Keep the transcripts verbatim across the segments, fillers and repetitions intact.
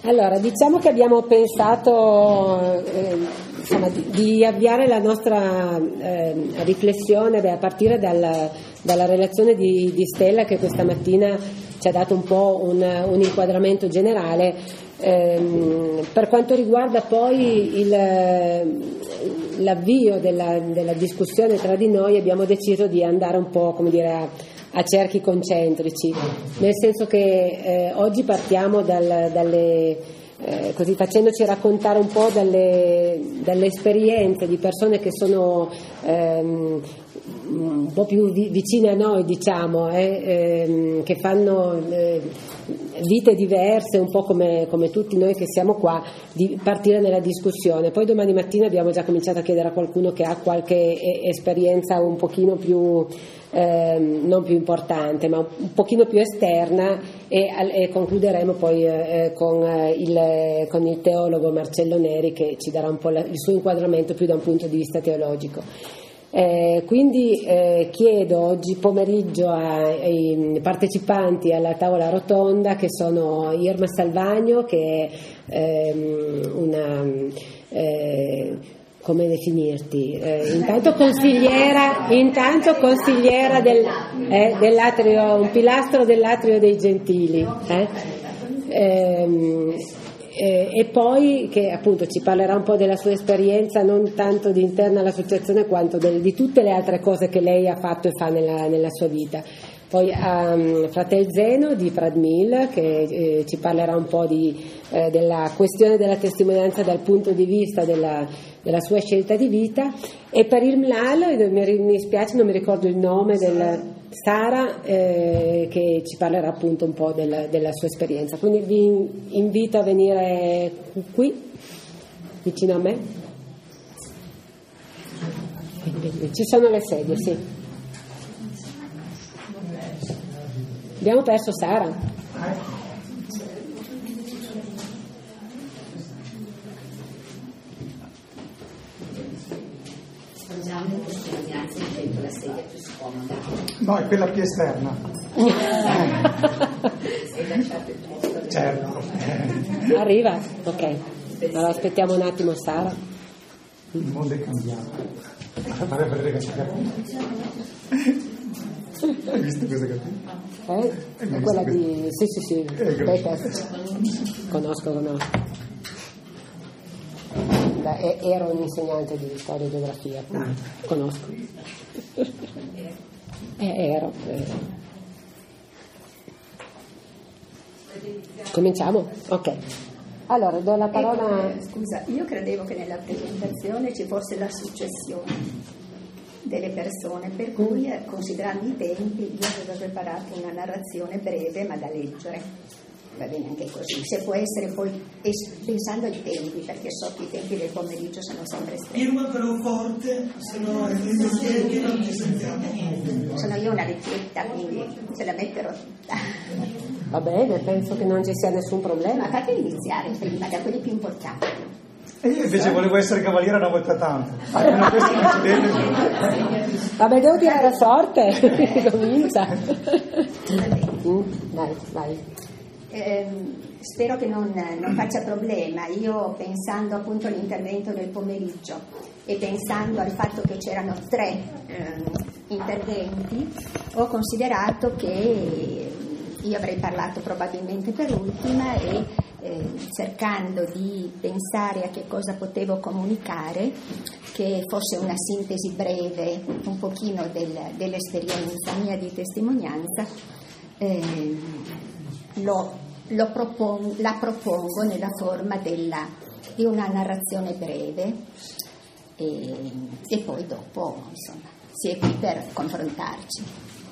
Allora, diciamo che abbiamo pensato eh, insomma, di, di avviare la nostra eh, riflessione beh, a partire dal, dalla relazione di, di Stella, che questa mattina ci ha dato un po' un, un inquadramento generale. Ehm, per quanto riguarda poi il, l'avvio della, della discussione tra di noi, abbiamo deciso di andare un po', come dire, a a cerchi concentrici, nel senso che eh, oggi partiamo dal, dalle, eh, così facendoci raccontare un po' dalle, dalle esperienze di persone che sono ehm, un po' più vi, vicine a noi, diciamo, eh, ehm, che fanno eh, vite diverse, un po' come, come tutti noi che siamo qua, di partire nella discussione. Poi domani mattina abbiamo già cominciato a chiedere a qualcuno che ha qualche esperienza un pochino più Eh, non più importante ma un pochino più esterna e, e concluderemo poi eh, con, eh, il, con il teologo Marcello Neri, che ci darà un po' la, il suo inquadramento più da un punto di vista teologico. Eh, quindi eh, chiedo oggi pomeriggio ai partecipanti alla tavola rotonda, che sono Irma Salvagno, che è ehm, una eh, come definirti? Eh, intanto consigliera, intanto consigliera del, eh, dell'atrio, un pilastro dell'atrio dei Gentili, eh? Ehm, eh, e poi che appunto ci parlerà un po' della sua esperienza, non tanto di interna all'associazione quanto del, di tutte le altre cose che lei ha fatto e fa nella, nella sua vita. Poi um, Fratel Zeno di Pradmil, che eh, ci parlerà un po' di, eh, della questione della testimonianza dal punto di vista della, della sua scelta di vita, e per il Mlal, mi, mi spiace, non mi ricordo il nome, del Sara, eh, che ci parlerà appunto un po' del, della sua esperienza. Quindi vi invito a venire qui, vicino a me. Ci sono le sedie, sì. Abbiamo perso Sara. Scusate, grazie, scelto la sedia più scomoda. No, è quella più esterna. Se lasciate il posto. Certo. Arriva? Ok. Allora aspettiamo un attimo Sara. Il mondo è cambiato. Fare vedere che c'è capito. Hai visto cosa capito? Eh? È quella di... Sì, sì, sì. Aspetta. Conosco, conosco. Beh, ero un insegnante di storia e geografia, quindi conosco. Eh, ero. Eh. Cominciamo? Ok. Allora, do la parola... Ecco, scusa, io credevo che nella presentazione ci fosse la successione delle persone, per cui considerando i tempi io avevo preparato una narrazione breve ma da leggere. Va bene anche così, se può essere poi pensando ai tempi, perché so che i tempi del pomeriggio sono sempre stretti. Irma però forte, se no i piedi non ti sentiamo. Sono io una vecchietta, quindi ce la metterò tutta. Va bene, penso che non ci sia nessun problema. Ma fate iniziare prima da quelli più importanti. E io invece volevo essere cavaliere una volta tanto. Almeno questo non ci vede. Vabbè, devo tirare a sorte. Comincia. Mm, vai, vai. Eh, spero che non, non faccia problema. Io, pensando appunto all'intervento del pomeriggio e pensando al fatto che c'erano tre eh, interventi, ho considerato che io avrei parlato probabilmente per ultima e eh, cercando di pensare a che cosa potevo comunicare, che fosse una sintesi breve un pochino del, dell'esperienza mia di testimonianza, eh, lo, lo propon- la propongo nella forma della, di una narrazione breve e, e poi dopo insomma si è qui per confrontarci.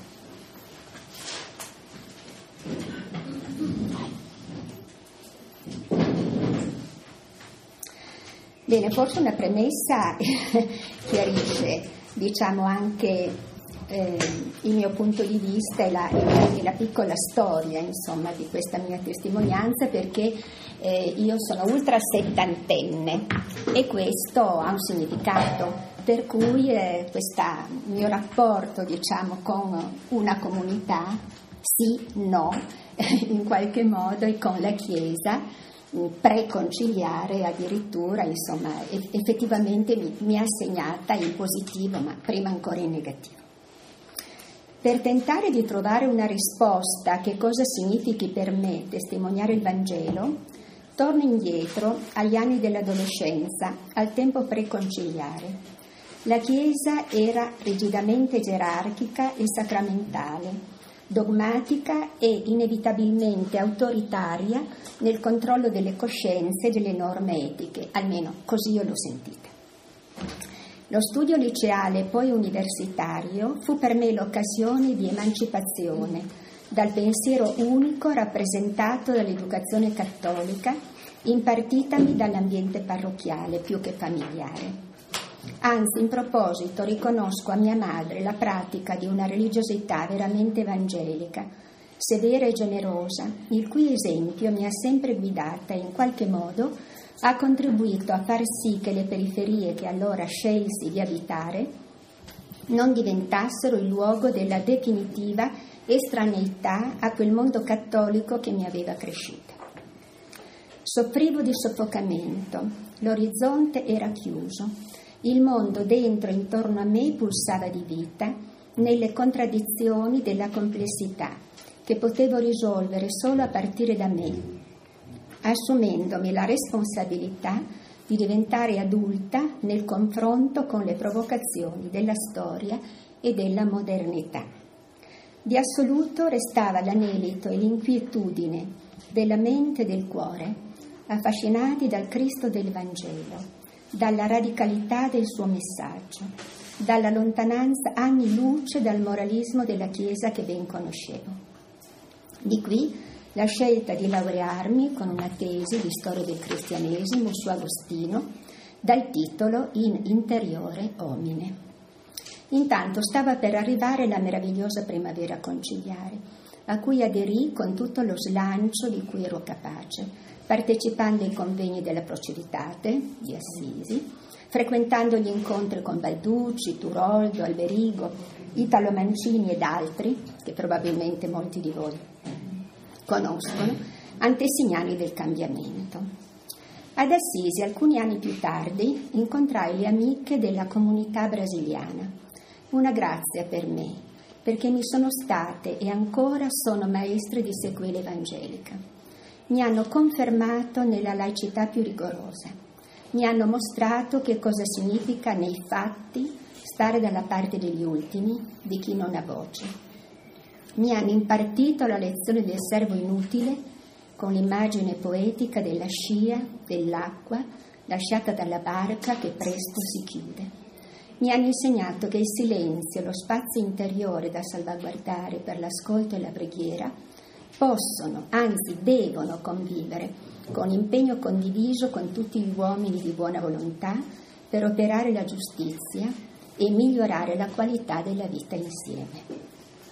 Bene, forse una premessa chiarisce, diciamo, anche eh, il mio punto di vista e la, e la piccola storia, insomma, di questa mia testimonianza, perché eh, io sono ultra settantenne e questo ha un significato, per cui eh, questo mio rapporto, diciamo, con una comunità, sì, no, in qualche modo, e con la Chiesa, preconciliare addirittura, insomma, effettivamente mi, mi ha segnata in positivo, ma prima ancora in negativo. Per tentare di trovare una risposta a che cosa significhi per me testimoniare il Vangelo, torno indietro agli anni dell'adolescenza, al tempo preconciliare. La Chiesa era rigidamente gerarchica e sacramentale, dogmatica e inevitabilmente autoritaria nel controllo delle coscienze e delle norme etiche, almeno così io l'ho sentita. Lo studio liceale e poi universitario fu per me l'occasione di emancipazione dal pensiero unico rappresentato dall'educazione cattolica impartitami dall'ambiente parrocchiale più che familiare. Anzi, in proposito, riconosco a mia madre la pratica di una religiosità veramente evangelica, severa e generosa, il cui esempio mi ha sempre guidata e in qualche modo ha contribuito a far sì che le periferie che allora scelsi di abitare non diventassero il luogo della definitiva estraneità a quel mondo cattolico che mi aveva cresciuta. Soffrivo di soffocamento, l'orizzonte era chiuso. Il mondo dentro e intorno a me pulsava di vita nelle contraddizioni della complessità che potevo risolvere solo a partire da me, assumendomi la responsabilità di diventare adulta nel confronto con le provocazioni della storia e della modernità. Di assoluto restava l'anelito e l'inquietudine della mente e del cuore, affascinati dal Cristo del Vangelo, dalla radicalità del suo messaggio, dalla lontananza anni luce dal moralismo della Chiesa che ben conoscevo. Di qui la scelta di laurearmi con una tesi di storia del cristianesimo su Agostino, dal titolo In interiore homine. Intanto stava per arrivare la meravigliosa primavera conciliare, a cui aderì con tutto lo slancio di cui ero capace, partecipando ai convegni della Proceditate di Assisi, frequentando gli incontri con Balducci, Turoldo, Alberigo, Italo Mancini ed altri, che probabilmente molti di voi conoscono, antesignani del cambiamento. Ad Assisi, alcuni anni più tardi, incontrai le amiche della comunità brasiliana. Una grazia per me, perché mi sono state e ancora sono maestre di sequela evangelica. Mi hanno confermato nella laicità più rigorosa, mi hanno mostrato che cosa significa nei fatti stare dalla parte degli ultimi, di chi non ha voce. Mi hanno impartito la lezione del servo inutile con l'immagine poetica della scia, dell'acqua, lasciata dalla barca che presto si chiude. Mi hanno insegnato che il silenzio, lo spazio interiore da salvaguardare per l'ascolto e la preghiera possono, anzi devono convivere con impegno condiviso con tutti gli uomini di buona volontà per operare la giustizia e migliorare la qualità della vita insieme.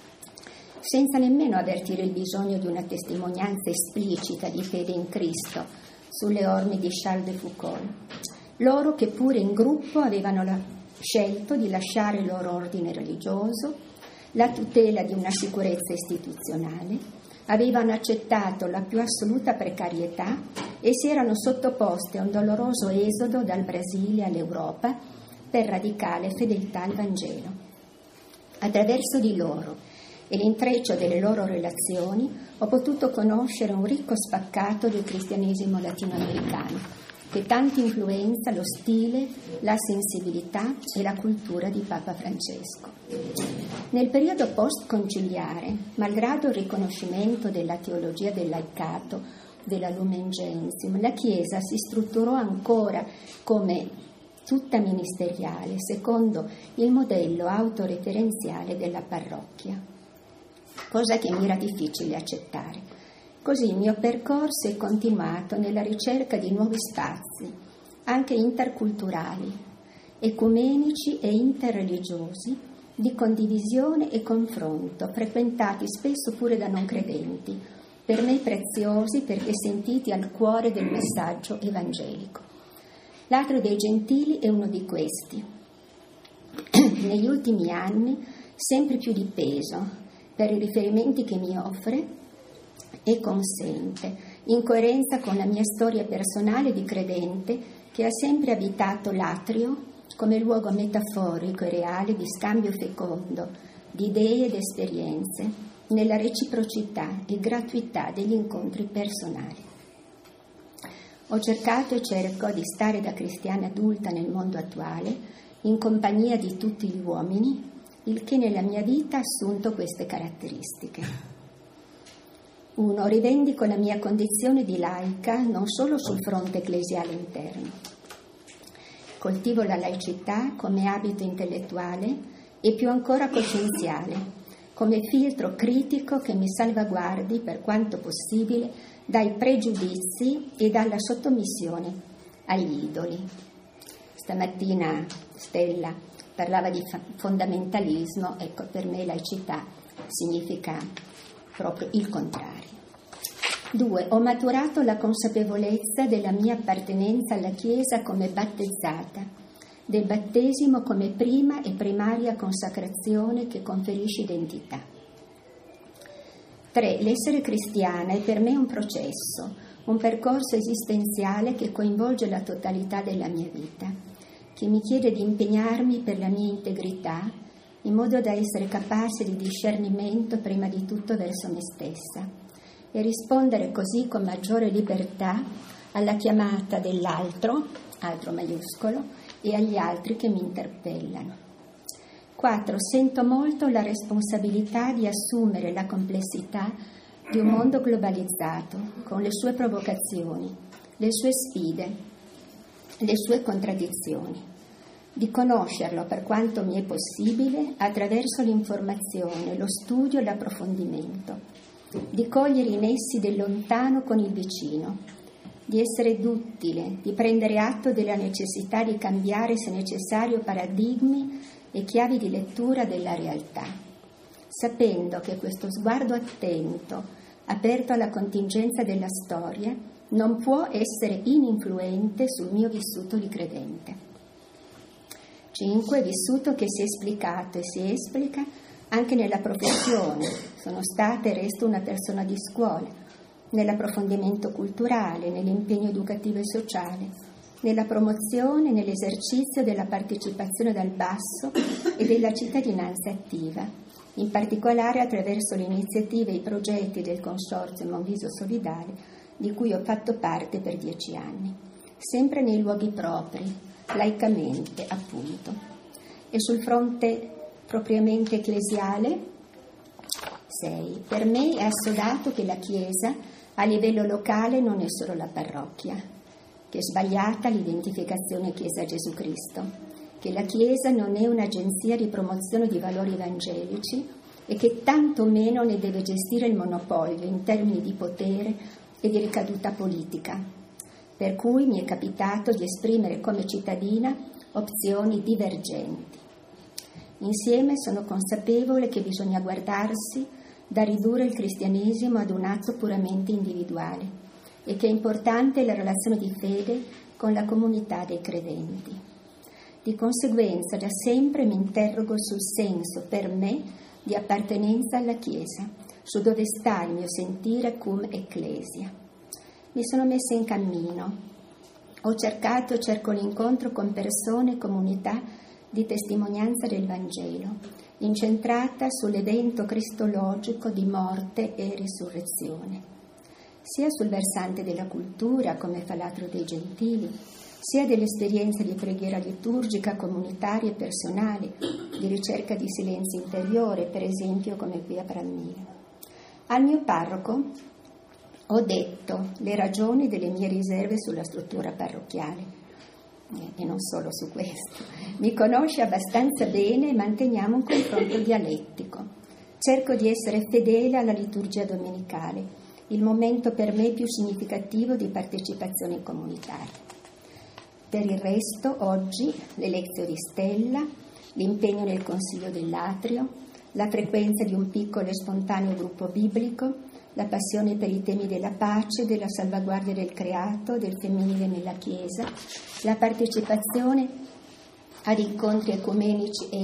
Senza nemmeno avvertire il bisogno di una testimonianza esplicita di fede in Cristo sulle orme di Charles de Foucault, loro che pure in gruppo avevano la, scelto di lasciare il loro ordine religioso, la tutela di una sicurezza istituzionale, avevano accettato la più assoluta precarietà e si erano sottoposte a un doloroso esodo dal Brasile all'Europa per radicale fedeltà al Vangelo. Attraverso di loro e l'intreccio delle loro relazioni ho potuto conoscere un ricco spaccato del cristianesimo latinoamericano che tanto influenza lo stile, la sensibilità e la cultura di Papa Francesco. Nel periodo post-conciliare, malgrado il riconoscimento della teologia del laicato, della Lumen Gentium, la Chiesa si strutturò ancora come tutta ministeriale, secondo il modello autoreferenziale della parrocchia, cosa che mi era difficile accettare. Così il mio percorso è continuato nella ricerca di nuovi spazi, anche interculturali, ecumenici e interreligiosi, di condivisione e confronto, frequentati spesso pure da non credenti, per me preziosi perché sentiti al cuore del messaggio evangelico. L'Atrio dei Gentili è uno di questi. Negli ultimi anni sempre più di peso per i riferimenti che mi offre e consente, in coerenza con la mia storia personale di credente che ha sempre abitato l'atrio come luogo metaforico e reale di scambio fecondo di idee ed esperienze, nella reciprocità e gratuità degli incontri personali. Ho cercato e cerco di stare da cristiana adulta nel mondo attuale, in compagnia di tutti gli uomini, il che nella mia vita ha assunto queste caratteristiche. Uno, rivendico la mia condizione di laica non solo sul fronte ecclesiale interno. Coltivo la laicità come abito intellettuale e più ancora coscienziale, come filtro critico che mi salvaguardi per quanto possibile dai pregiudizi e dalla sottomissione agli idoli. Stamattina Stella parlava di fondamentalismo, ecco, per me laicità significa proprio il contrario. Due, ho maturato la consapevolezza della mia appartenenza alla Chiesa come battezzata, del battesimo come prima e primaria consacrazione che conferisce identità. Tre, l'essere cristiana è per me un processo, un percorso esistenziale che coinvolge la totalità della mia vita, che mi chiede di impegnarmi per la mia integrità, in modo da essere capace di discernimento prima di tutto verso me stessa e rispondere così con maggiore libertà alla chiamata dell'altro, altro maiuscolo, e agli altri che mi interpellano. Quattro, sento molto la responsabilità di assumere la complessità di un mondo globalizzato, con le sue provocazioni, le sue sfide, le sue contraddizioni, di conoscerlo per quanto mi è possibile attraverso l'informazione, lo studio e l'approfondimento, di cogliere i nessi del lontano con il vicino, di essere duttile, di prendere atto della necessità di cambiare se necessario paradigmi e chiavi di lettura della realtà, sapendo che questo sguardo attento, aperto alla contingenza della storia, non può essere ininfluente sul mio vissuto di credente. Cinque, vissuto che si è esplicato e si esplica anche nella professione. Sono stata e resto una persona di scuola, nell'approfondimento culturale, nell'impegno educativo e sociale, nella promozione e nell'esercizio della partecipazione dal basso e della cittadinanza attiva, in particolare attraverso le iniziative e i progetti del Consorzio Monviso Solidale, di cui ho fatto parte per dieci anni, sempre nei luoghi propri, laicamente appunto. E sul fronte propriamente ecclesiale, sei. Per me è assodato che la Chiesa a livello locale non è solo la parrocchia, che è sbagliata l'identificazione Chiesa Gesù Cristo, che la Chiesa non è un'agenzia di promozione di valori evangelici e che tanto meno ne deve gestire il monopolio in termini di potere e di ricaduta politica, per cui mi è capitato di esprimere come cittadina opzioni divergenti. Insieme sono consapevole che bisogna guardarsi da ridurre il cristianesimo ad un atto puramente individuale e che è importante la relazione di fede con la comunità dei credenti. Di conseguenza da sempre mi interrogo sul senso per me di appartenenza alla Chiesa, su dove sta il mio sentire cum ecclesia. Mi sono messa in cammino, ho cercato e cerco l'incontro con persone e comunità di testimonianza del Vangelo, incentrata sull'evento cristologico di morte e risurrezione, sia sul versante della cultura, come fa l'Atrio dei Gentili, sia dell'esperienza di preghiera liturgica comunitaria e personale, di ricerca di silenzio interiore, per esempio come qui a Prammiro. Al mio parroco ho detto le ragioni delle mie riserve sulla struttura parrocchiale, e non solo su questo. Mi conosce abbastanza bene e manteniamo un confronto dialettico. Cerco di essere fedele alla liturgia domenicale, il momento per me più significativo di partecipazione comunitaria. Per il resto, oggi, le lezioni di Stella, l'impegno nel Consiglio dell'Atrio, la frequenza di un piccolo e spontaneo gruppo biblico, la passione per i temi della pace, della salvaguardia del creato, del femminile nella Chiesa, la partecipazione ad incontri ecumenici e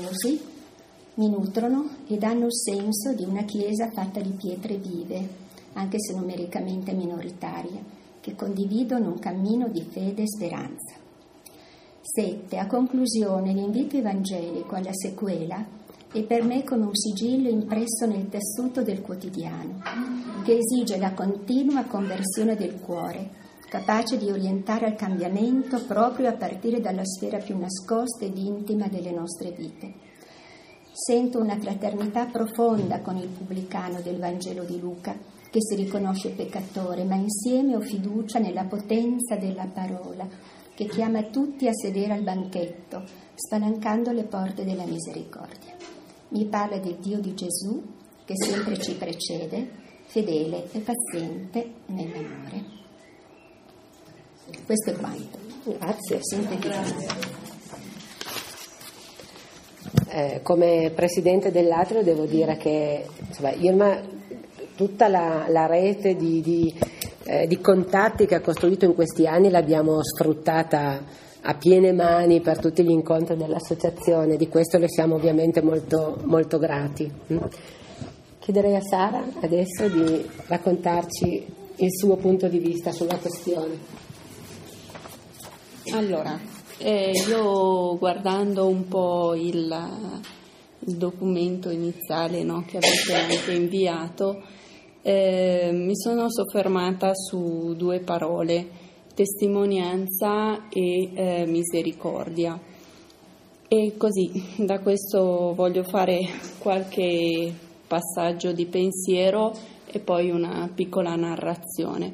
interreligiosi mi nutrono e danno il senso di una Chiesa fatta di pietre vive, anche se numericamente minoritaria, che condividono un cammino di fede e speranza. sette. A conclusione, l'invito evangelico alla sequela è per me come un sigillo impresso nel tessuto del quotidiano, che esige la continua conversione del cuore, capace di orientare al cambiamento proprio a partire dalla sfera più nascosta ed intima delle nostre vite. Sento una fraternità profonda con il pubblicano del Vangelo di Luca, che si riconosce peccatore, ma insieme ho fiducia nella potenza della parola, che chiama tutti a sedere al banchetto, spalancando le porte della misericordia. Mi parla del Dio di Gesù, che sempre ci precede, fedele e paziente nell'amore. Questo è quanto. Grazie. Eh, come presidente dell'Atrio devo dire che insomma, Irma, tutta la, la rete di, di, eh, di contatti che ha costruito in questi anni l'abbiamo sfruttata a piene mani per tutti gli incontri dell'associazione, di questo le siamo ovviamente molto, molto grati. Chiederei a Sara adesso di raccontarci il suo punto di vista sulla questione. Allora, eh, io guardando un po' il, il documento iniziale, no, che avete anche inviato, eh, mi sono soffermata su due parole, testimonianza e eh, misericordia. E così, da questo voglio fare qualche passaggio di pensiero e poi una piccola narrazione.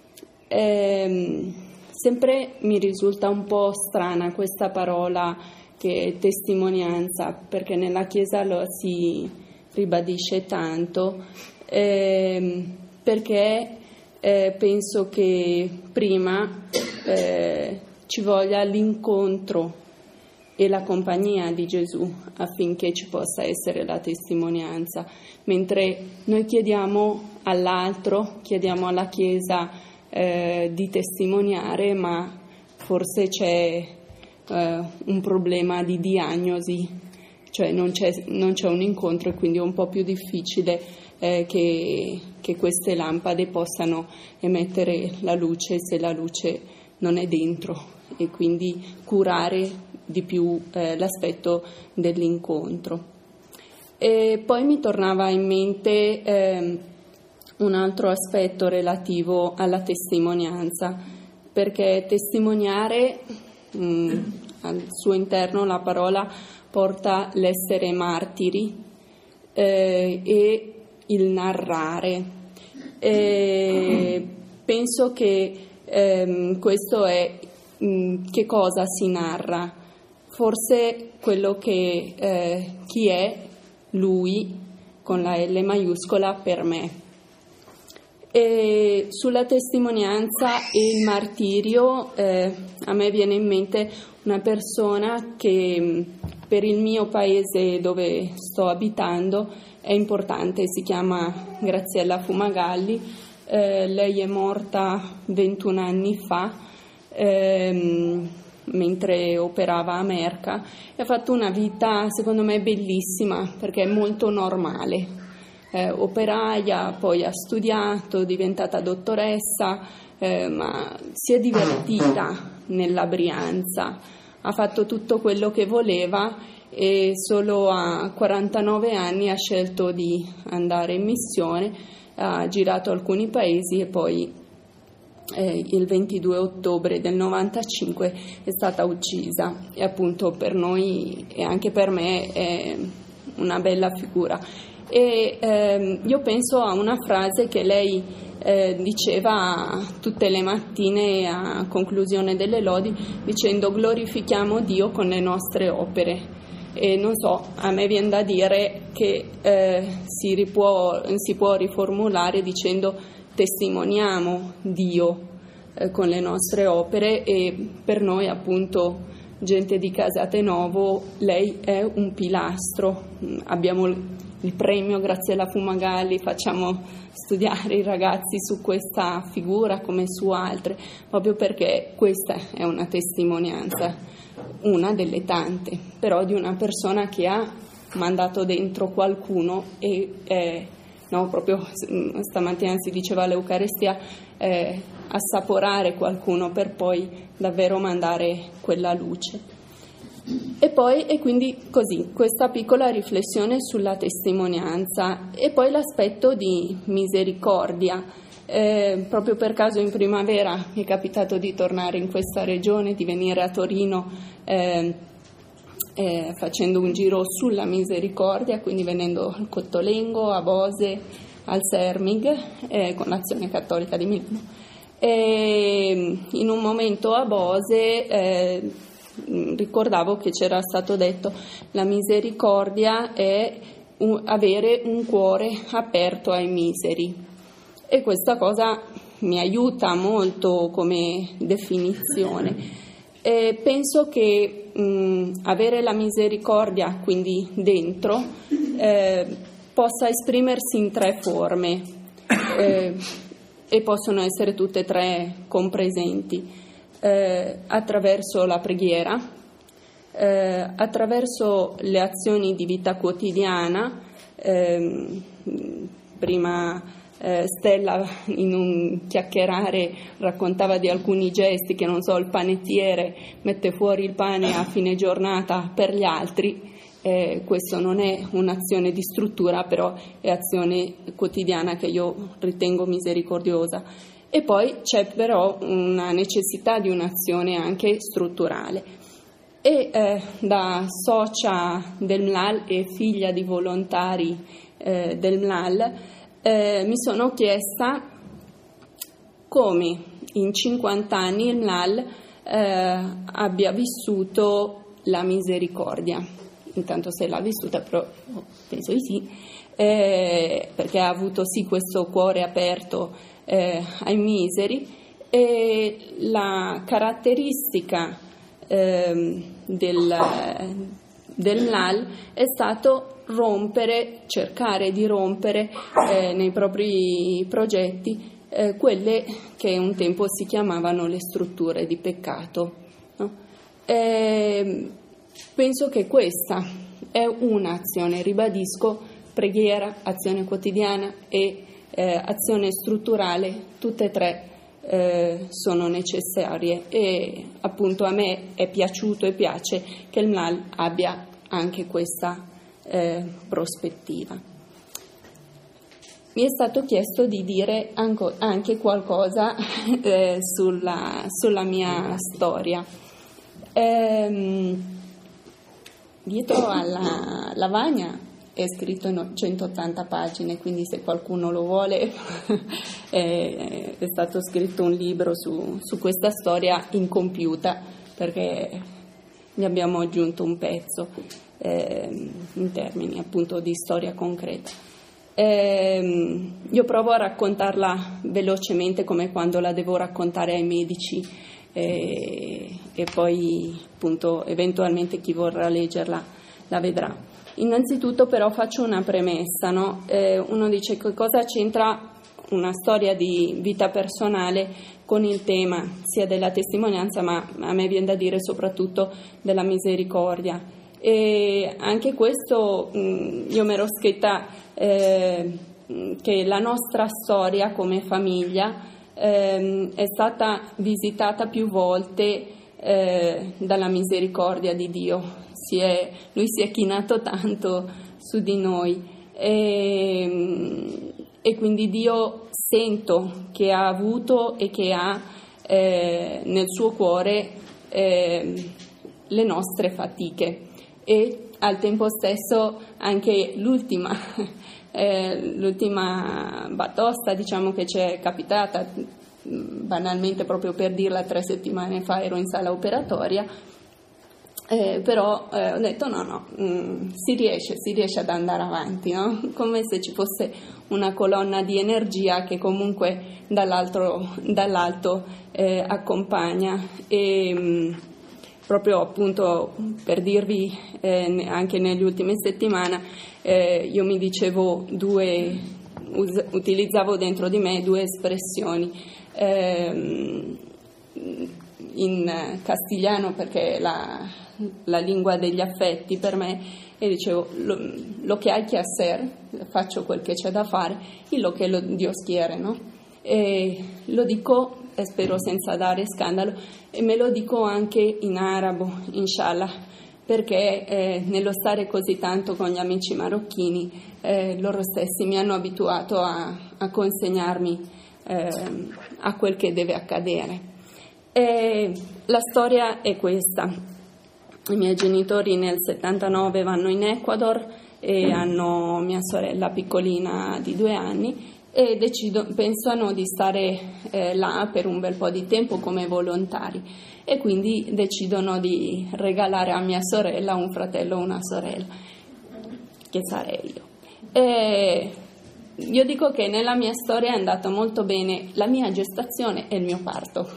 Eh, Sempre mi risulta un po' strana questa parola che è testimonianza, perché nella Chiesa lo si ribadisce tanto, eh, perché eh, penso che prima eh, ci voglia l'incontro e la compagnia di Gesù affinché ci possa essere la testimonianza, mentre noi chiediamo all'altro, chiediamo alla Chiesa Eh, di testimoniare, ma forse c'è eh, un problema di diagnosi, cioè non c'è, non c'è un incontro e quindi è un po' più difficile eh, che, che queste lampade possano emettere la luce se la luce non è dentro, e quindi curare di più eh, l'aspetto dell'incontro. E poi mi tornava in mente eh, un altro aspetto relativo alla testimonianza, perché testimoniare mh, al suo interno la parola porta l'essere martiri eh, e il narrare. E penso che ehm, questo è mh, che cosa si narra, forse quello che eh, chi è lui con la L maiuscola per me. E sulla testimonianza e il martirio eh, a me viene in mente una persona che per il mio paese dove sto abitando è importante, si chiama Graziella Fumagalli, eh, lei è morta ventuno anni fa ehm, mentre operava a Merca e ha fatto una vita secondo me bellissima perché è molto normale. Eh, operaia, poi ha studiato, è diventata dottoressa, eh, ma si è divertita nella Brianza, ha fatto tutto quello che voleva e solo a quarantanove anni ha scelto di andare in missione, ha girato alcuni paesi e poi eh, il ventidue ottobre del novantacinque è stata uccisa e appunto per noi e anche per me è una bella figura. E ehm, io penso a una frase che lei eh, diceva tutte le mattine a conclusione delle lodi, dicendo glorifichiamo Dio con le nostre opere. E non so, a me viene da dire che eh, si, ripuò, si può riformulare dicendo testimoniamo Dio eh, con le nostre opere, e per noi appunto gente di Casate Novo lei è un pilastro. Abbiamo il premio Graziella Fumagalli, facciamo studiare i ragazzi su questa figura come su altre, proprio perché questa è una testimonianza, una delle tante, però di una persona che ha mandato dentro qualcuno e è no? Proprio stamattina si diceva l'Eucaristia, eh, assaporare qualcuno per poi davvero mandare quella luce. E poi, e quindi così, questa piccola riflessione sulla testimonianza e poi l'aspetto di misericordia. Eh, proprio per caso in primavera mi è capitato di tornare in questa regione, di venire a Torino eh, eh, facendo un giro sulla misericordia, quindi venendo al Cottolengo, a Bose, al Sermig, eh, con l'Azione Cattolica di Milano. E in un momento a Bose eh, ricordavo che c'era stato detto la misericordia è un, avere un cuore aperto ai miseri, e questa cosa mi aiuta molto come definizione. E penso che mh, avere la misericordia quindi dentro eh, possa esprimersi in tre forme eh, e possono essere tutte e tre compresenti. Eh, attraverso la preghiera, eh, attraverso le azioni di vita quotidiana. Eh, prima eh, Stella in un chiacchierare raccontava di alcuni gesti che, non so, il panettiere mette fuori il pane a fine giornata per gli altri. Eh, questo non è un'azione di struttura, però è azione quotidiana che io ritengo misericordiosa. E poi c'è però una necessità di un'azione anche strutturale. E eh, da socia del M L A L e figlia di volontari eh, del M L A L eh, mi sono chiesta come in cinquanta anni il M L A L eh, abbia vissuto la misericordia. Intanto se l'ha vissuta, però penso di sì, eh, perché ha avuto sì questo cuore aperto Eh, ai miseri, e la caratteristica eh, del, del M L A L è stato rompere, cercare di rompere eh, nei propri progetti eh, quelle che un tempo si chiamavano le strutture di peccato, no? E penso che questa è un'azione, ribadisco, preghiera, azione quotidiana e Eh, azione strutturale, tutte e tre eh, sono necessarie, e appunto a me è piaciuto e piace che il M L A L abbia anche questa eh, prospettiva. Mi è stato chiesto di dire anco, anche qualcosa eh, sulla, sulla mia storia. Ehm, dietro alla lavagna è scritto in centottanta pagine, quindi se qualcuno lo vuole è, è stato scritto un libro su, su questa storia incompiuta, perché ne abbiamo aggiunto un pezzo eh, in termini appunto di storia concreta. Eh, io provo a raccontarla velocemente, come quando la devo raccontare ai medici, eh, e poi appunto eventualmente chi vorrà leggerla la vedrà. Innanzitutto però faccio una premessa, no? Eh, uno dice: che cosa c'entra una storia di vita personale con il tema sia della testimonianza, ma a me viene da dire soprattutto della misericordia. E anche questo mh, io mi ero scritta eh, che la nostra storia come famiglia eh, è stata visitata più volte eh, dalla misericordia di Dio. Si è, lui si è chinato tanto su di noi, e, e quindi Dio sento che ha avuto e che ha eh, nel suo cuore eh, le nostre fatiche, e al tempo stesso anche l'ultima, eh, l'ultima batosta, diciamo, che ci è capitata, banalmente proprio per dirla, tre settimane fa ero in sala operatoria. Eh, però eh, ho detto no, no, mh, si riesce, si riesce ad andare avanti, no? Come se ci fosse una colonna di energia che comunque dall'altro, dall'alto eh, accompagna. E mh, proprio appunto per dirvi, eh, anche nelle ultime settimane eh, io mi dicevo due, us- utilizzavo dentro di me due espressioni. Eh, in castigliano, perché la la lingua degli affetti per me, e dicevo lo, lo che hay que hacer, faccio quel che c'è da fare, e lo che lo, Dios quiere, no? E lo dico, e spero senza dare scandalo, e me lo dico anche in arabo, inshallah, perché eh, nello stare così tanto con gli amici marocchini, eh, loro stessi mi hanno abituato a, a consegnarmi eh, a quel che deve accadere. E la storia è questa: i miei genitori nel settantanove vanno in Ecuador e hanno mia sorella piccolina di due anni e decido, pensano di stare eh, là per un bel po' di tempo come volontari, e quindi decidono di regalare a mia sorella un fratello o una sorella, che sarei io. E io dico che nella mia storia è andata molto bene la mia gestazione e il mio parto.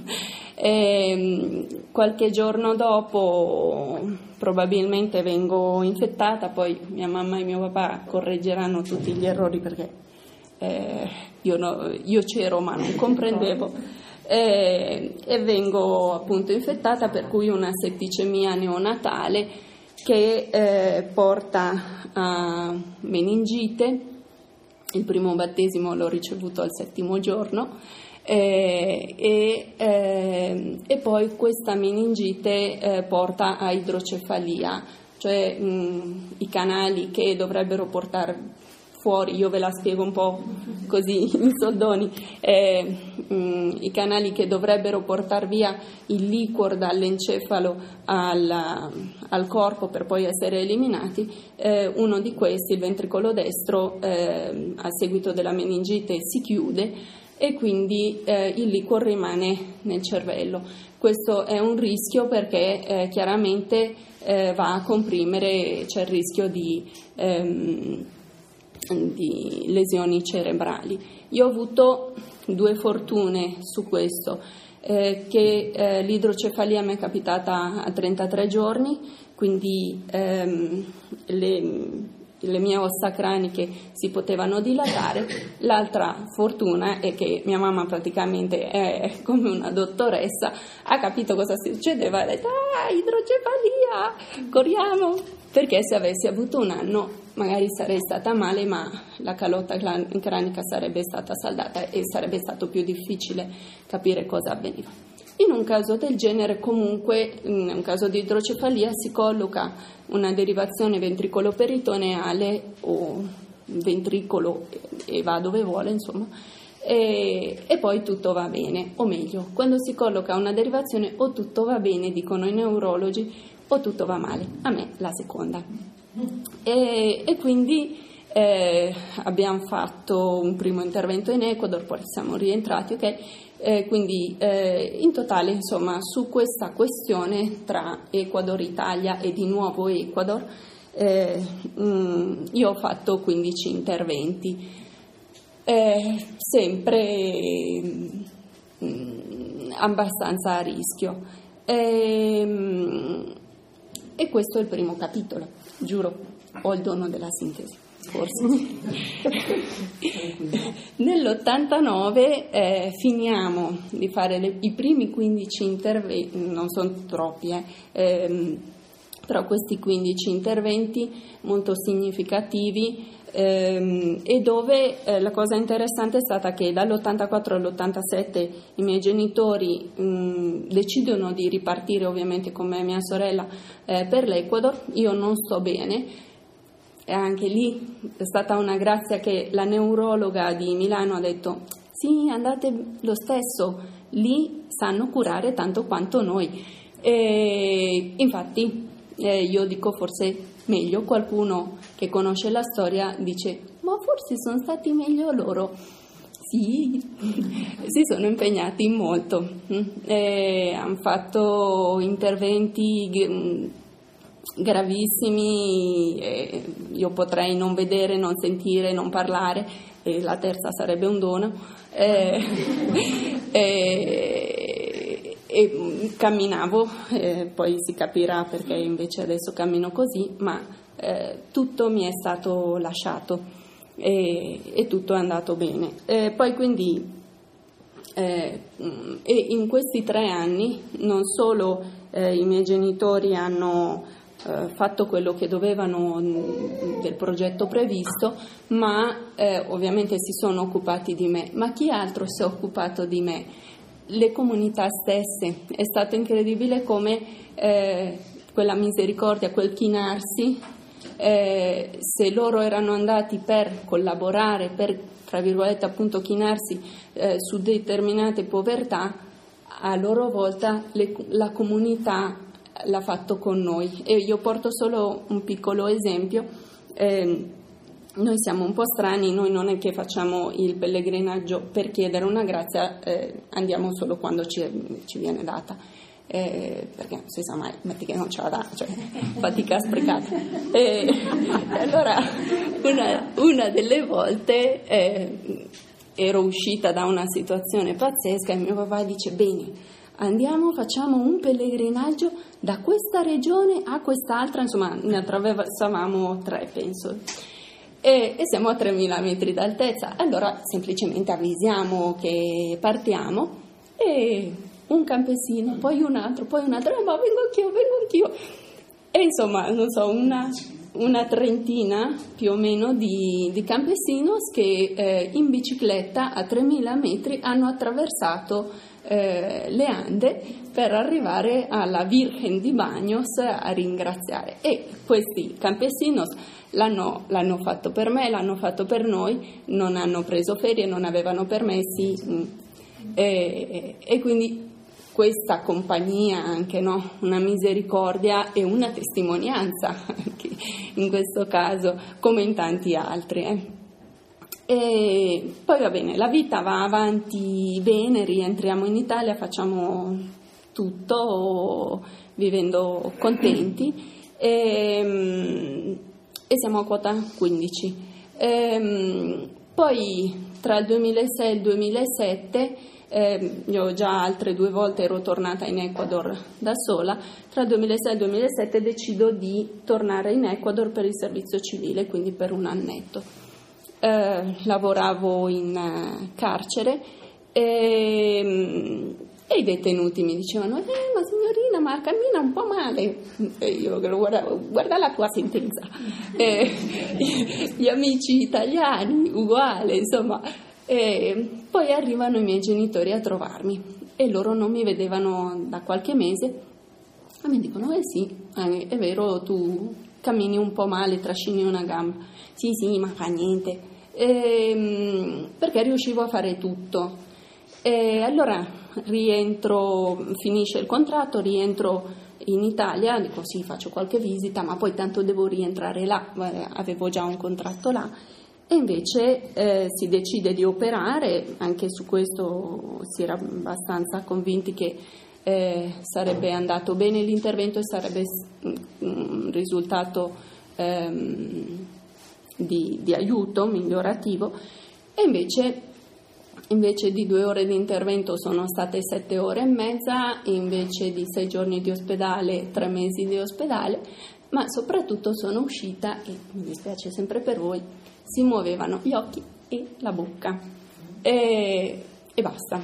E qualche giorno dopo probabilmente vengo infettata, poi mia mamma e mio papà correggeranno tutti gli errori perché eh, io, no, io c'ero ma non comprendevo, e, e vengo appunto infettata, per cui una setticemia neonatale che eh, porta a meningite. Il primo battesimo l'ho ricevuto al settimo giorno. Eh, e, eh, e poi questa meningite eh, porta a idrocefalia, cioè mh, i canali che dovrebbero portare fuori, io ve la spiego un po' così in soldoni, eh, mh, i canali che dovrebbero portare via il liquor dall'encefalo al, al corpo per poi essere eliminati, eh, uno di questi, il ventricolo destro, eh, a seguito della meningite si chiude e quindi eh, il liquor rimane nel cervello. Questo è un rischio perché eh, chiaramente eh, va a comprimere, c'è il rischio di, ehm, di lesioni cerebrali. Io ho avuto due fortune su questo, eh, che eh, l'idrocefalia mi è capitata a trentatré giorni, quindi ehm, le le mie ossa craniche si potevano dilatare. L'altra fortuna è che mia mamma praticamente è come una dottoressa, ha capito cosa succedeva, ha detto ah, idrocefalia, corriamo, perché se avessi avuto un anno magari sarei stata male, ma la calotta cranica sarebbe stata saldata e sarebbe stato più difficile capire cosa avveniva. In un caso del genere, comunque, in un caso di idrocefalia, si colloca una derivazione ventricolo-peritoneale o ventricolo e va dove vuole, insomma, e, e poi tutto va bene, o meglio, quando si colloca una derivazione o tutto va bene, dicono i neurologi, o tutto va male. A me la seconda. E, e quindi eh, abbiamo fatto un primo intervento in Ecuador, poi siamo rientrati, ok? Eh, quindi eh, in totale, insomma, su questa questione tra Ecuador, Italia e di nuovo Ecuador, eh, mh, io ho fatto quindici interventi, eh, sempre mh, abbastanza a rischio. E, mh, e questo è il primo capitolo, giuro, ho il dono della sintesi. Forse. Nell'ottantanove eh, finiamo di fare le, i primi quindici interventi, non sono troppi, eh, ehm, però questi quindici interventi molto significativi, ehm, e dove eh, la cosa interessante è stata che dall'ottantaquattro all'ottantasette i miei genitori mh, decidono di ripartire ovviamente con me e mia sorella eh, per l'Ecuador. Io non sto bene. E anche lì è stata una grazia che la neurologa di Milano ha detto sì, andate lo stesso, lì sanno curare tanto quanto noi. E infatti eh, io dico forse meglio, qualcuno che conosce la storia dice ma forse sono stati meglio loro. Sì, si sono impegnati molto, e hanno fatto interventi gravissimi, eh, io potrei non vedere, non sentire, non parlare, e la terza sarebbe un dono, eh, eh, e camminavo, eh, poi si capirà perché invece adesso cammino così, ma eh, tutto mi è stato lasciato e, e tutto è andato bene. Eh, poi quindi Eh, e in questi tre anni non solo eh, i miei genitori hanno eh, fatto quello che dovevano del progetto previsto, ma eh, ovviamente si sono occupati di me. Ma chi altro si è occupato di me? Le comunità stesse. È stato incredibile come eh, quella misericordia, quel chinarsi, eh, se loro erano andati per collaborare, per, tra virgolette, appunto chinarsi eh, su determinate povertà, a loro volta le, la comunità l'ha fatto con noi. E io porto solo un piccolo esempio. Eh, noi siamo un po' strani, noi non è che facciamo il pellegrinaggio per chiedere una grazia, eh, andiamo solo quando ci, ci viene data, eh, perché non si sa mai, metti che non ce la dà, cioè fatica sprecata. Eh, allora una, una delle volte eh, ero uscita da una situazione pazzesca e mio papà dice: bene, andiamo, facciamo un pellegrinaggio da questa regione a quest'altra, insomma ne attraversavamo tre, penso. E, e siamo a tremila metri d'altezza, allora semplicemente avvisiamo che partiamo, e un campesino, poi un altro, poi un altro, eh, ma vengo anch'io, vengo anch'io, e insomma, non so, una, una trentina più o meno di, di campesinos che eh, in bicicletta a tremila metri hanno attraversato eh, le Ande per arrivare alla Virgen di Baños a ringraziare. E questi campesinos L'hanno, l'hanno fatto per me, l'hanno fatto per noi, non hanno preso ferie, non avevano permessi, e, e quindi questa compagnia anche, no? Una misericordia e una testimonianza anche in questo caso, come in tanti altri. Eh. E poi va bene, la vita va avanti bene, rientriamo in Italia, facciamo tutto vivendo contenti. E, e siamo a quota quindici. Ehm, poi tra il duemilasei e il duemilasette, eh, io già altre due volte ero tornata in Ecuador da sola, tra il duemilasei e il duemilasette decido di tornare in Ecuador per il servizio civile, quindi per un annetto. Eh, lavoravo in uh, carcere e, e i detenuti mi dicevano: eh ma signorina, ma cammina un po' male. E io guarda, guarda la tua sentenza. E, gli amici italiani uguale, insomma. E poi arrivano i miei genitori a trovarmi e loro non mi vedevano da qualche mese e mi dicono: eh sì, è vero, tu cammini un po' male, trascini una gamba. Sì sì, ma fa niente. E, perché riuscivo a fare tutto. E allora rientro, finisce il contratto, rientro in Italia, dico sì, faccio qualche visita, ma poi tanto devo rientrare là, avevo già un contratto là, e invece eh, si decide di operare, anche su questo si era abbastanza convinti che eh, sarebbe andato bene l'intervento e sarebbe un risultato ehm, di, di aiuto migliorativo, e invece Invece di due ore di intervento sono state sette ore e mezza, invece di sei giorni di ospedale, tre mesi di ospedale, ma soprattutto sono uscita, e mi dispiace sempre per voi, si muovevano gli occhi e la bocca, e, e basta.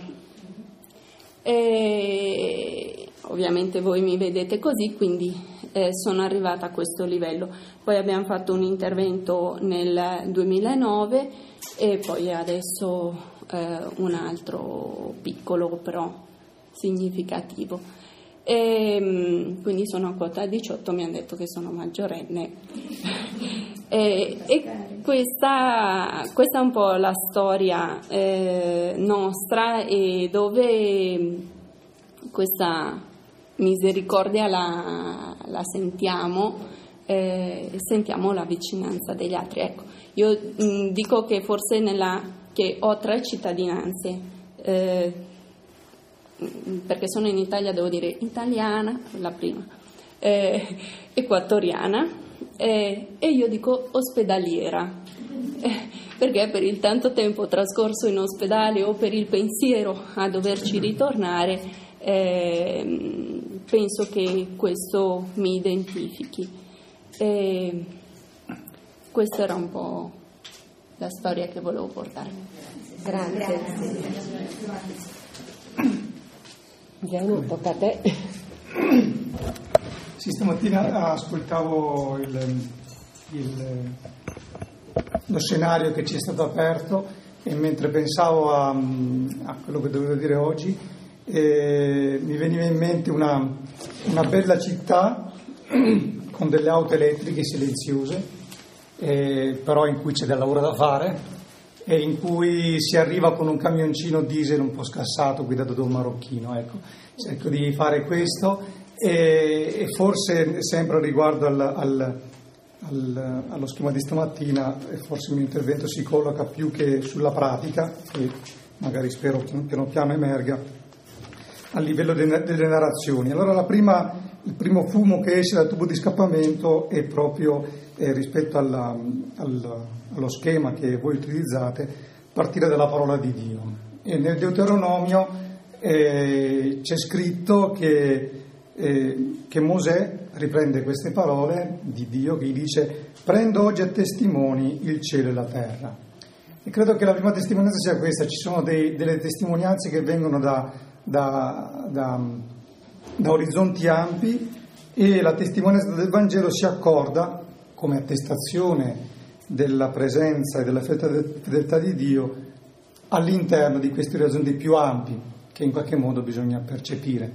E ovviamente voi mi vedete così, quindi eh, sono arrivata a questo livello. Poi abbiamo fatto un intervento nel duemilanove e poi adesso eh, un altro piccolo però significativo. E, quindi sono a quota diciotto, mi hanno detto che sono maggiorenne. e, e questa, questa è un po' la storia eh, nostra, e dove questa misericordia la, la sentiamo, eh, sentiamo la vicinanza degli altri. Ecco, io mh, dico che forse nella, che ho tre cittadinanze, eh, perché sono in Italia, devo dire italiana, la prima, eh, equatoriana, eh, e io dico ospedaliera, eh, perché per il tanto tempo trascorso in ospedale o per il pensiero a doverci ritornare, eh, penso che questo mi identifichi. Eh, questa era un po' la storia che volevo portare. Grazie. Grazie. Giano, tocca a te. Sì, stamattina ascoltavo il, il, lo scenario che ci è stato aperto e mentre pensavo a, a quello che dovevo dire oggi eh, mi veniva in mente una, una bella città con delle auto elettriche silenziose, eh, però in cui c'è del lavoro da fare e in cui si arriva con un camioncino diesel un po' scassato guidato da un marocchino. Ecco, cerco di fare questo e, e forse sempre riguardo al, al, al, allo schema di stamattina, forse il mio intervento si colloca più che sulla pratica, che magari spero che piano piano emerga a livello de, delle narrazioni. Allora la prima, il primo fumo che esce dal tubo di scappamento è proprio eh, rispetto alla, al, allo schema che voi utilizzate, partire dalla parola di Dio. E nel Deuteronomio eh, c'è scritto che, eh, che Mosè riprende queste parole di Dio che gli dice: prendo oggi a testimoni il cielo e la terra. E credo che la prima testimonianza sia questa. Ci sono dei, delle testimonianze che vengono da, da, da, da orizzonti ampi e la testimonianza del Vangelo si accorda come attestazione della presenza e della fedeltà di Dio all'interno di questi orizzonti più ampi che in qualche modo bisogna percepire.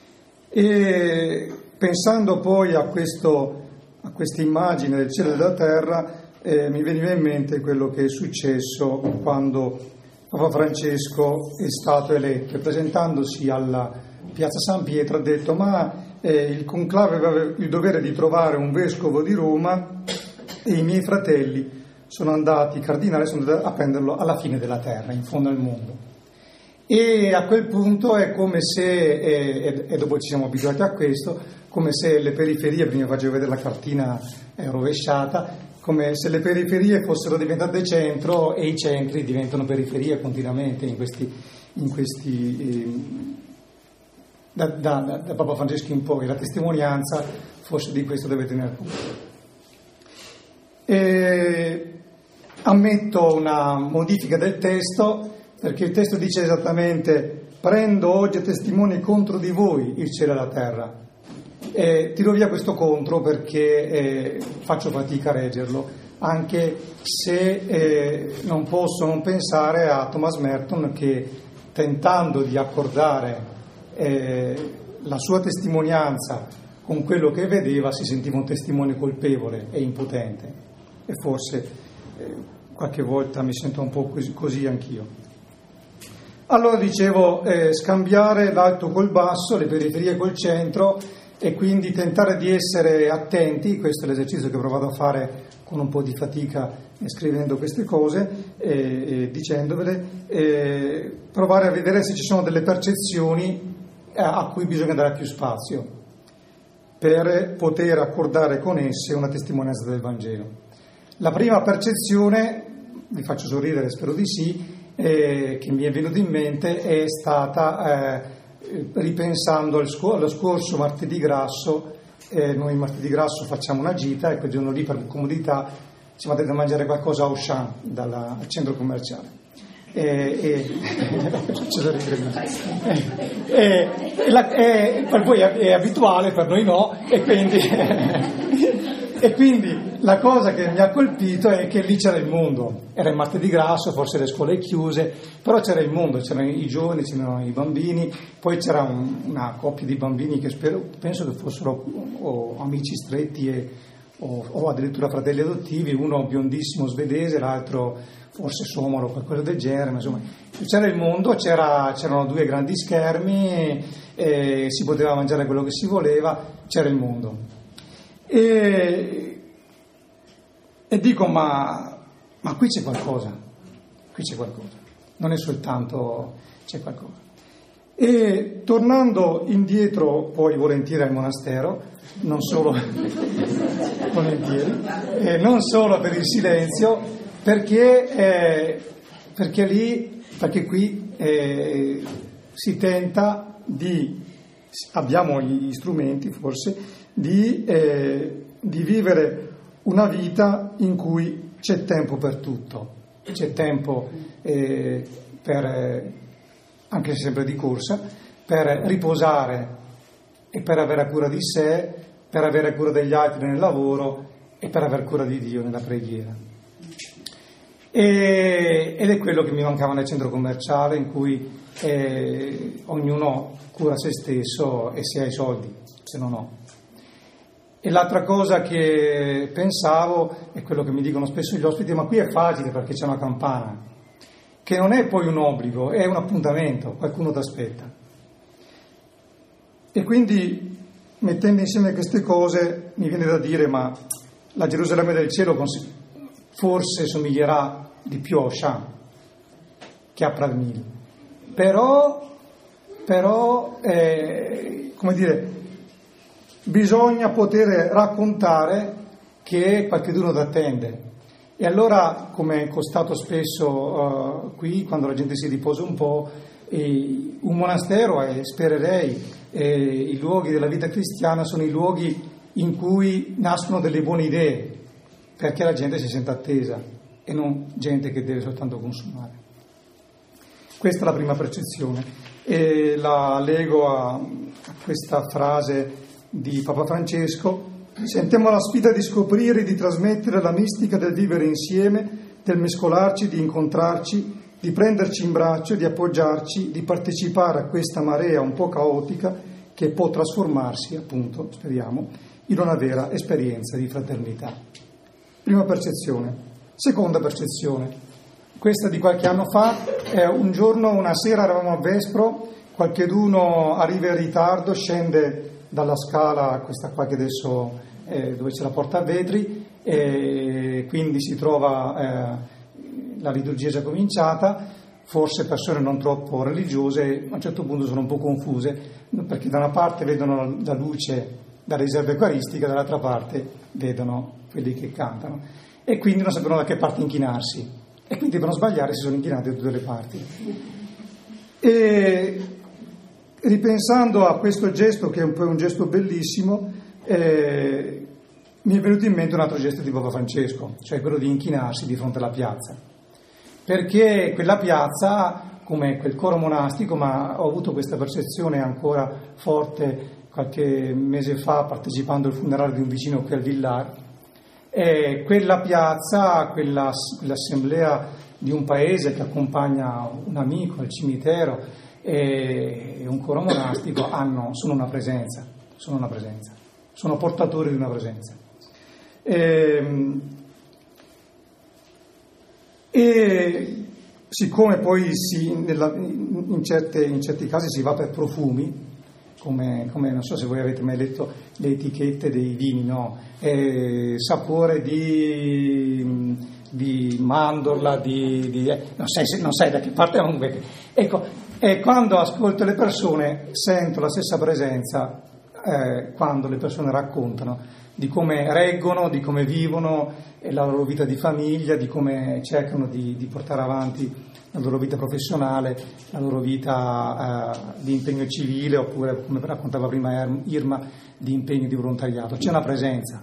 E pensando poi a questo, a questa immagine del cielo e della terra, eh, mi veniva in mente quello che è successo quando Papa Francesco è stato eletto e presentandosi alla Piazza San Pietro ha detto: ma eh, il conclave aveva il dovere di trovare un vescovo di Roma e i miei fratelli sono andati, i cardinali sono andati a prenderlo alla fine della terra, in fondo al mondo. E a quel punto è come se, e, e dopo ci siamo abituati a questo, come se le periferie, prima facevo vedere la cartina rovesciata, come se le periferie fossero diventate centro e i centri diventano periferie continuamente in questi, in questi eh, da, da, da Papa Francesco in poi. La testimonianza forse di questo deve tener conto. E ammetto una modifica del testo, perché il testo dice esattamente: prendo oggi a testimoni contro di voi il cielo e la terra. E tiro via questo contro perché eh, faccio fatica a reggerlo, anche se eh, non posso non pensare a Thomas Merton che, tentando di accordare eh, la sua testimonianza con quello che vedeva, si sentiva un testimone colpevole e impotente. E forse eh, qualche volta mi sento un po' così, così anch'io. Allora dicevo, eh, scambiare l'alto col basso, le periferie col centro, e quindi tentare di essere attenti. Questo è l'esercizio che ho provato a fare con un po' di fatica scrivendo queste cose e, e dicendovele, e provare a vedere se ci sono delle percezioni a, a cui bisogna dare più spazio per poter accordare con esse una testimonianza del Vangelo. La prima percezione, vi faccio sorridere, spero di sì, eh, che mi è venuta in mente è stata eh, ripensando al sc- allo scorso martedì grasso. Eh, noi martedì grasso facciamo una gita e quel giorno lì, per comodità, ci andate a mangiare qualcosa a Auchan dal centro commerciale. E, e, e, e, la, e per voi è, è abituale, per noi no, e quindi e quindi la cosa che mi ha colpito è che lì c'era il mondo. Era il martedì grasso, forse le scuole chiuse, però c'era il mondo, c'erano i giovani, c'erano i bambini, poi c'era un, una coppia di bambini che spero, penso che fossero o amici stretti e, o, o addirittura fratelli adottivi, uno biondissimo svedese, l'altro forse somalo o qualcosa del genere, ma insomma c'era il mondo, c'era, c'erano due grandi schermi, eh, si poteva mangiare quello che si voleva, c'era il mondo. E, e dico, ma, ma qui c'è qualcosa, qui c'è qualcosa, non è soltanto, c'è qualcosa. E tornando indietro poi volentieri al monastero, non solo volentieri, e non solo per il silenzio, perché, eh, perché lì, perché qui eh, si tenta di, abbiamo gli strumenti forse, di, eh, di vivere una vita in cui c'è tempo per tutto, c'è tempo eh, per, anche se sempre di corsa, per riposare e per avere cura di sé, per avere cura degli altri nel lavoro e per avere cura di Dio nella preghiera. E, ed è quello che mi mancava nel centro commerciale, in cui eh, ognuno cura se stesso e se ha i soldi, se non ho. E l'altra cosa che pensavo è quello che mi dicono spesso gli ospiti: ma qui è facile perché c'è una campana, che non è poi un obbligo, è un appuntamento, qualcuno ti aspetta. E quindi, mettendo insieme queste cose, mi viene da dire: ma la Gerusalemme del cielo forse somiglierà di più a Auchan che a Pradmil, però, però eh, come dire, bisogna poter raccontare che qualcuno ti attende. E allora, come è costato spesso uh, qui, quando la gente si riposa un po', eh, un monastero, e spererei, eh, i luoghi della vita cristiana sono i luoghi in cui nascono delle buone idee, perché la gente si sente attesa e non gente che deve soltanto consumare. Questa è la prima percezione, e la lego a, a questa frase di Papa Francesco: sentiamo la sfida di scoprire e di trasmettere la mistica del vivere insieme, del mescolarci, di incontrarci, di prenderci in braccio, di appoggiarci, di partecipare a questa marea un po' caotica che può trasformarsi, appunto, speriamo, in una vera esperienza di fraternità. Prima percezione. Seconda percezione. Questa di qualche anno fa, è un giorno, una sera eravamo a Vespro, qualcheduno arriva in ritardo, scende dalla scala, questa qua che adesso è dove c'è la porta a vetri, e quindi si trova, eh, la liturgia è già cominciata, forse persone non troppo religiose a un certo punto sono un po' confuse, perché da una parte vedono la luce da riserva eucaristica, dall'altra parte vedono quelli che cantano, e quindi non sapevano da che parte inchinarsi, e quindi devono sbagliare, si sono inchinati da tutte le parti. E ripensando a questo gesto, che è un po' un gesto bellissimo, eh, mi è venuto in mente un altro gesto di Papa Francesco, cioè quello di inchinarsi di fronte alla piazza, perché quella piazza, come quel coro monastico, ma ho avuto questa percezione ancora forte qualche mese fa partecipando al funerale di un vicino qui al Villar, e quella piazza, quella, quell'assemblea di un paese che accompagna un amico al cimitero e un coro monastico hanno, sono una presenza, sono una presenza, sono portatori di una presenza. E, e siccome poi si, nella, in, certe, in certi casi si va per profumi, come, come non so se voi avete mai letto le etichette dei vini, no? Eh, sapore di, di mandorla, di, di eh, non, sai, non sai da che parte, comunque. Ecco, e quando ascolto le persone sento la stessa presenza eh, quando le persone raccontano di come reggono, di come vivono la loro vita di famiglia, di come cercano di, di portare avanti la loro vita professionale, la loro vita eh, di impegno civile, oppure, come raccontava prima Irma, di impegno di volontariato. C'è una presenza.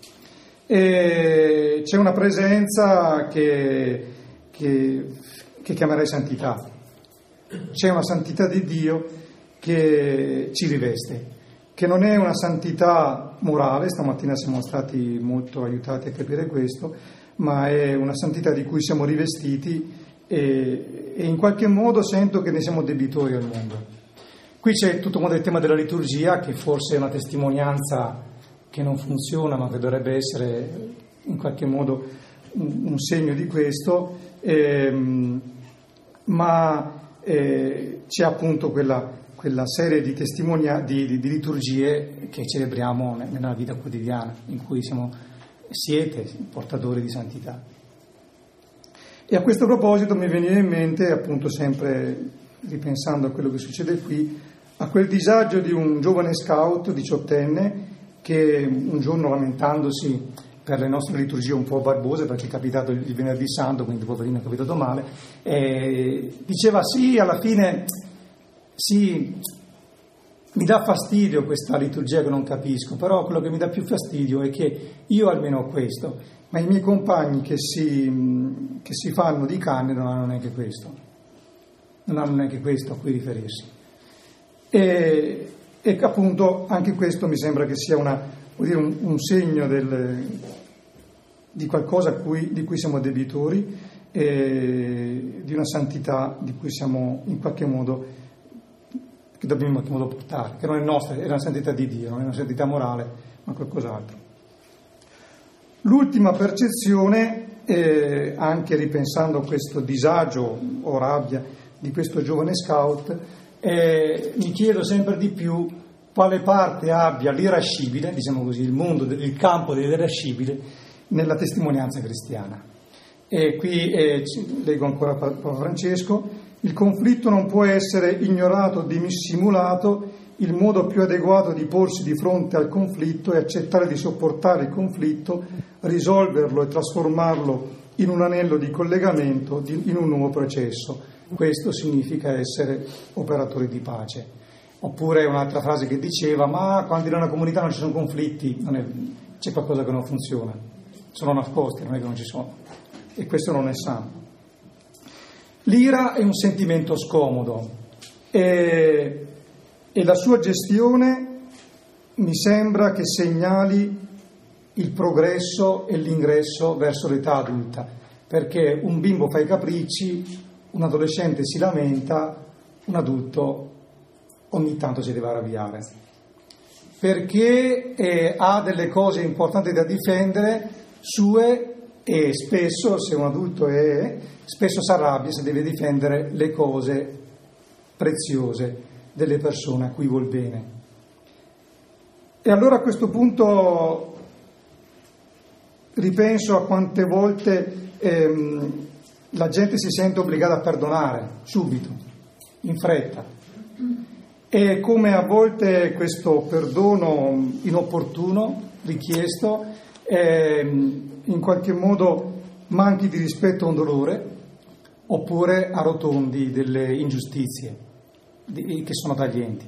E c'è una presenza che, che, che chiamerei santità. C'è una santità di Dio che ci riveste, che non è una santità morale, stamattina siamo stati molto aiutati a capire questo, ma è una santità di cui siamo rivestiti e, e in qualche modo sento che ne siamo debitori al mondo. Qui c'è tutto il tema della liturgia, che forse è una testimonianza che non funziona, ma che dovrebbe essere in qualche modo un, un segno di questo, ehm, ma eh, c'è appunto quella, quella serie di, testimonia, di, di, di liturgie che celebriamo nella vita quotidiana, in cui siamo, siete portatori di santità. E a questo proposito mi veniva in mente, appunto sempre ripensando a quello che succede qui, a quel disagio di un giovane scout diciottenne che un giorno, lamentandosi per le nostre liturgie un po' barbose, perché è capitato il venerdì santo, quindi poverino è capitato male, eh, diceva sì, alla fine sì, mi dà fastidio questa liturgia che non capisco, però quello che mi dà più fastidio è che io almeno ho questo, ma i miei compagni che si, che si fanno di canne non hanno neanche questo. non hanno neanche questo a cui riferirsi. E, e appunto anche questo mi sembra che sia una, vuol dire, un, un segno del, di qualcosa a cui, di cui siamo debitori, e di una santità di cui siamo in qualche modo, che dobbiamo in qualche modo portare, che non è nostra, è una santità di Dio, non è una santità morale, ma qualcos'altro. L'ultima percezione, eh, anche ripensando a questo disagio o rabbia di questo giovane scout, eh, mi chiedo sempre di più quale parte abbia l'irascibile, diciamo così, il mondo, il campo dell'irascibile nella testimonianza cristiana. E qui eh, leggo ancora Papa Francesco: il conflitto non può essere ignorato o dissimulato, il modo più adeguato di porsi di fronte al conflitto è accettare di sopportare il conflitto, risolverlo e trasformarlo in un anello di collegamento, di, in un nuovo processo. Questo significa essere operatori di pace. Oppure un'altra frase che diceva: ma quando in una comunità non ci sono conflitti, non è, c'è qualcosa che non funziona, sono nascosti, non è che non ci sono, e questo non è sano. L'ira è un sentimento scomodo e, e la sua gestione mi sembra che segnali il progresso e l'ingresso verso l'età adulta, perché un bimbo fa i capricci, un adolescente si lamenta, un adulto ogni tanto si deve arrabbiare, perché eh, ha delle cose importanti da difendere sue, e spesso, se un adulto è, spesso si arrabbia se deve difendere le cose preziose delle persone a cui vuol bene. E allora a questo punto ripenso a quante volte ehm, la gente si sente obbligata a perdonare subito, in fretta, e come a volte questo perdono inopportuno, richiesto, ehm, in qualche modo manchi di rispetto a un dolore, oppure arrotondi delle ingiustizie di, che sono taglienti.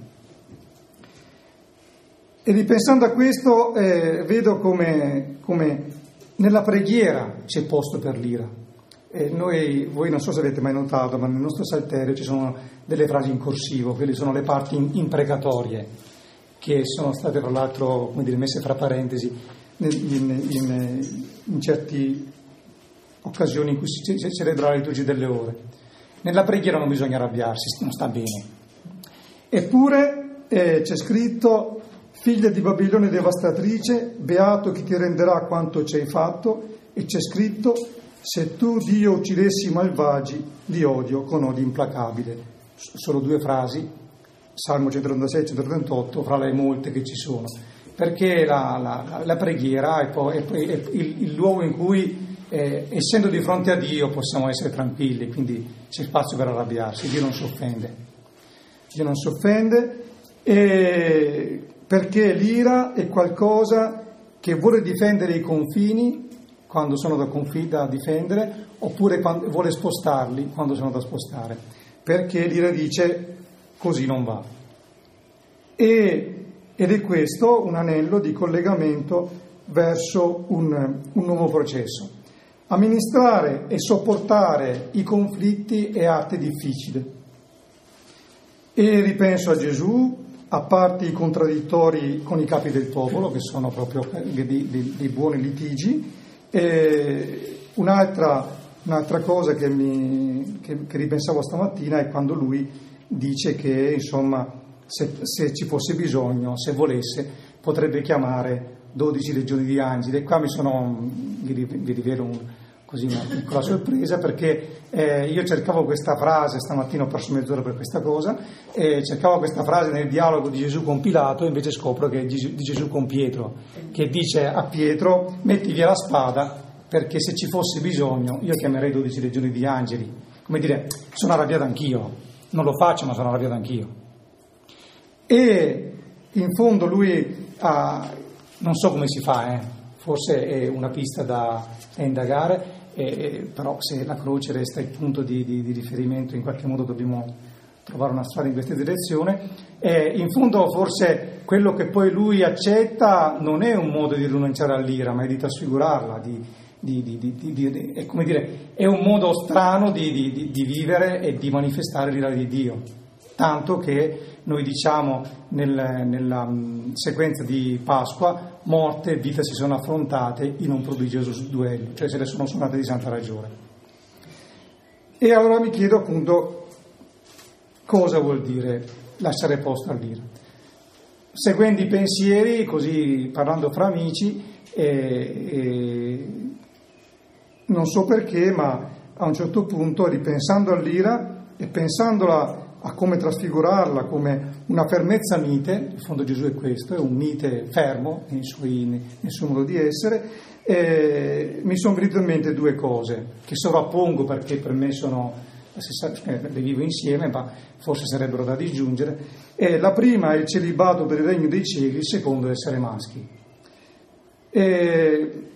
E ripensando a questo eh, vedo come, come nella preghiera c'è posto per l'ira. E noi, voi non so se avete mai notato, ma nel nostro salterio ci sono delle frasi in corsivo, quelle sono le parti imprecatorie, che sono state tra l'altro, come dire, messe fra parentesi in, in, in certe occasioni in cui si celebra la liturgia delle ore. Nella preghiera non bisogna arrabbiarsi, non sta bene. Eppure eh, c'è scritto: figlia di Babilonia devastatrice, beato chi ti renderà quanto ci hai fatto, e c'è scritto: se tu, Dio, uccidessi i malvagi, li odio con odio implacabile. Solo due frasi, Salmo centotrentasei e centotrentotto, fra le molte che ci sono, perché la, la, la preghiera è, poi, è, è il, il luogo in cui, eh, essendo di fronte a Dio, possiamo essere tranquilli, quindi c'è spazio per arrabbiarsi. Dio non si offende, Dio non si offende, e perché l'ira è qualcosa che vuole difendere i confini quando sono da, confi- da difendere, oppure quando vuole spostarli quando sono da spostare, perché l'ira dice così non va. E, ed è questo un anello di collegamento verso un, un nuovo processo. Amministrare e sopportare i conflitti è arte difficile. E ripenso a Gesù, a parte i contraddittori con i capi del popolo, che sono proprio dei, dei, dei buoni litigi. E un'altra, un'altra cosa che, mi, che, che ripensavo stamattina è quando lui dice che, insomma, se, se ci fosse bisogno, se volesse, potrebbe chiamare dodici legioni di angeli. E qua mi sono, vi, vi rivelo un, così una piccola sorpresa, perché eh, io cercavo questa frase, stamattina ho perso mezz'ora per questa cosa, e cercavo questa frase nel dialogo di Gesù con Pilato, e invece scopro che è di, di Gesù con Pietro, che dice a Pietro: metti via la spada, perché se ci fosse bisogno io chiamerei dodici legioni di angeli. Come dire, sono arrabbiato anch'io, non lo faccio ma sono arrabbiato anch'io. E in fondo lui ha, non so come si fa, eh, forse è una pista da, da indagare, eh, però se la croce resta il punto di, di, di riferimento, in qualche modo dobbiamo trovare una strada in questa direzione. Eh, in fondo forse quello che poi lui accetta non è un modo di rinunciare all'ira, ma è di trasfigurarla, di, di, di, di, di, di è, come dire, è un modo strano di, di, di vivere e di manifestare l'ira di Dio, tanto che noi diciamo nel, nella um, sequenza di Pasqua morte e vita si sono affrontate in un prodigioso duello, cioè se le sono suonate di santa ragione. E allora mi chiedo appunto cosa vuol dire lasciare posto all'ira. Seguendo i pensieri, così parlando fra amici, e, e non so perché, ma a un certo punto, ripensando all'ira e pensandola a come trasfigurarla come una fermezza mite, in fondo Gesù è questo, è un mite fermo nei suoi, nel suo modo di essere, e mi sono venute in mente due cose che sovrappongo perché per me sono la stessa, le vivo insieme, ma forse sarebbero da disgiungere. E la prima è il celibato per il regno dei cieli, il secondo è essere maschi. E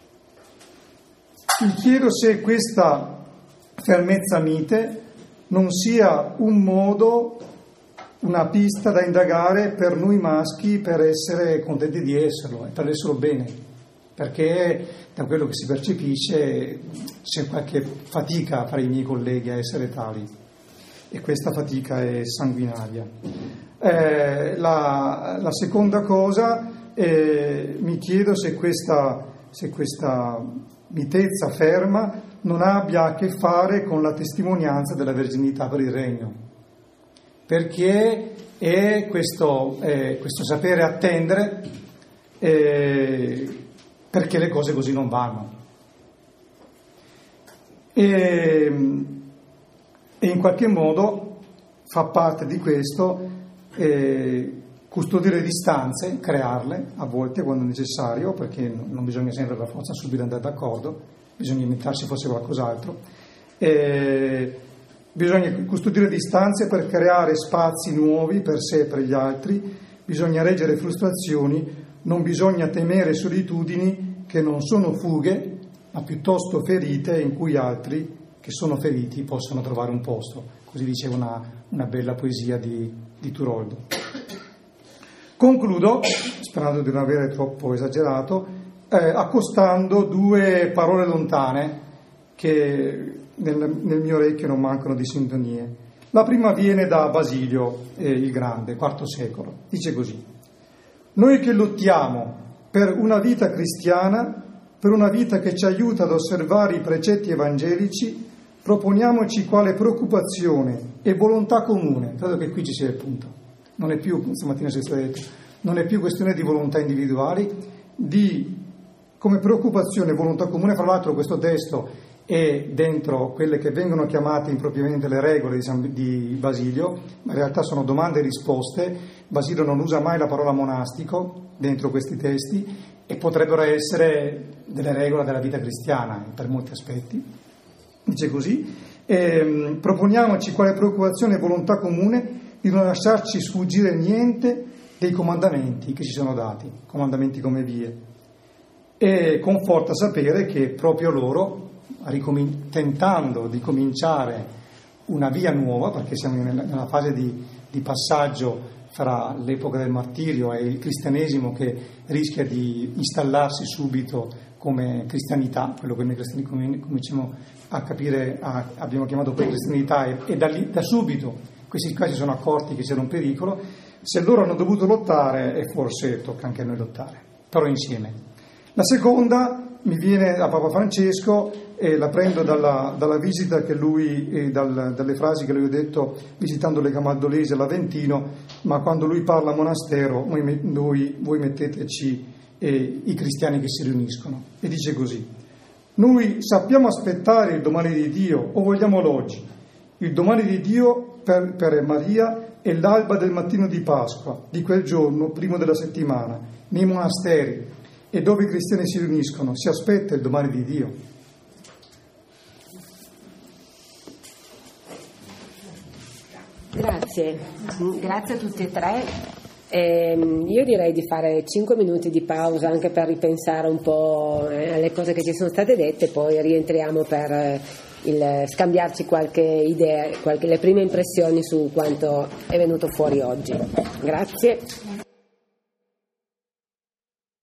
mi chiedo se questa fermezza mite non sia un modo, una pista da indagare per noi maschi per essere contenti di esserlo e per esserlo bene, perché da quello che si percepisce c'è qualche fatica fra i miei colleghi a essere tali e questa fatica è sanguinaria. Eh, la, la seconda cosa, eh, mi chiedo se questa, se questa mitezza ferma non abbia a che fare con la testimonianza della verginità per il regno, perché è questo, eh, questo sapere attendere eh, perché le cose così non vanno. E, e in qualche modo fa parte di questo eh, custodire distanze, crearle a volte quando è necessario, perché non bisogna sempre per forza subito andare d'accordo, bisogna inventarsi forse qualcos'altro, eh, bisogna custodire distanze per creare spazi nuovi per sé e per gli altri, bisogna reggere frustrazioni, non bisogna temere solitudini che non sono fughe, ma piuttosto ferite in cui altri che sono feriti possono trovare un posto. Così diceva una, una bella poesia di, di Turoldo. Concludo, sperando di non avere troppo esagerato, eh, accostando due parole lontane che nel, nel mio orecchio non mancano di sintonie. La prima viene da Basilio eh, il Grande, quarto secolo. Dice così: noi che lottiamo per una vita cristiana, per una vita che ci aiuta ad osservare i precetti evangelici, proponiamoci quale preoccupazione e volontà comune. Credo che qui ci sia il punto. Non è più, stamattina si è detto, non è più questione di volontà individuali, di come preoccupazione e volontà comune. Fra l'altro questo testo è dentro quelle che vengono chiamate impropriamente le regole di, San, di Basilio, ma in realtà sono domande e risposte. Basilio non usa mai la parola monastico dentro questi testi e potrebbero essere delle regole della vita cristiana per molti aspetti. Dice così: ehm, proponiamoci quale preoccupazione e volontà comune di non lasciarci sfuggire niente dei comandamenti che ci sono dati, comandamenti come vie. E conforta sapere che proprio loro, ricom- tentando di cominciare una via nuova, perché siamo nella, nella fase di, di passaggio fra l'epoca del martirio e il cristianesimo che rischia di installarsi subito come cristianità, quello che noi cristiani cominciamo a capire, a, abbiamo chiamato poi cristianità, e, e da, lì, da subito questi qua si sono accorti che c'era un pericolo. Se loro hanno dovuto lottare, e forse tocca anche a noi lottare, però insieme. La seconda mi viene da Papa Francesco e la prendo dalla, dalla visita che lui, eh, dal, dalle frasi che lui ha detto visitando le Camaldolesi all'Aventino, ma quando lui parla a monastero, noi, noi, voi metteteci eh, i cristiani che si riuniscono. E dice così: noi sappiamo aspettare il domani di Dio o vogliamo l'oggi? Il domani di Dio per, per Maria è l'alba del mattino di Pasqua, di quel giorno, primo della settimana, nei monasteri e dove i cristiani si riuniscono. Si aspetta il domani di Dio. Grazie, grazie a tutti e tre. Eh, io direi di fare cinque minuti di pausa anche per ripensare un po' eh, alle cose che ci sono state dette, poi rientriamo per eh, il, scambiarci qualche idea, qualche, le prime impressioni su quanto è venuto fuori oggi. Grazie.